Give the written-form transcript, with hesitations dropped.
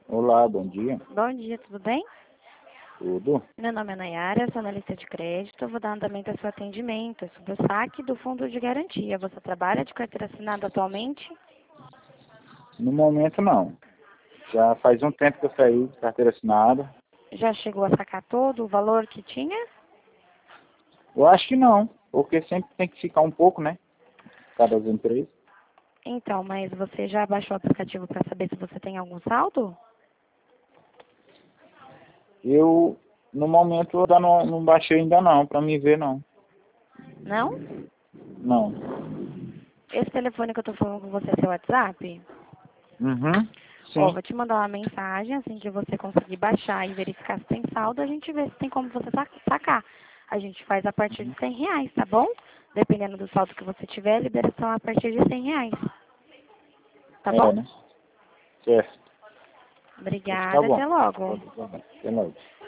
Olá, bom dia. Bom dia, tudo bem? Tudo? Meu nome é Nayara, sou analista de crédito. Vou dar andamento ao seu atendimento. É sobre o saque do fundo de garantia. Você trabalha de carteira assinada atualmente? No momento, não. Já faz um tempo que eu saí de carteira assinada. Já chegou a sacar todo o valor que tinha? Eu acho que não, porque sempre tem que ficar um pouco, né? Cada empresa. Então, mas você já baixou o aplicativo para saber se você tem algum saldo? Eu, no momento, eu ainda não baixei ainda não, pra me ver não. Não? Não. Esse telefone que eu tô falando com você é seu WhatsApp? Uhum. Ó, Sim. vou te mandar uma mensagem, assim que você conseguir baixar e verificar se tem saldo, a gente vê se tem como você sacar. A gente faz a partir de R$ 100, tá bom? Dependendo do saldo que você tiver, a liberação é a partir de R$ 100. Tá bom? É, né? Certo. Pois tá Obrigada, bom. até logo. Pode trabalhar. Até logo.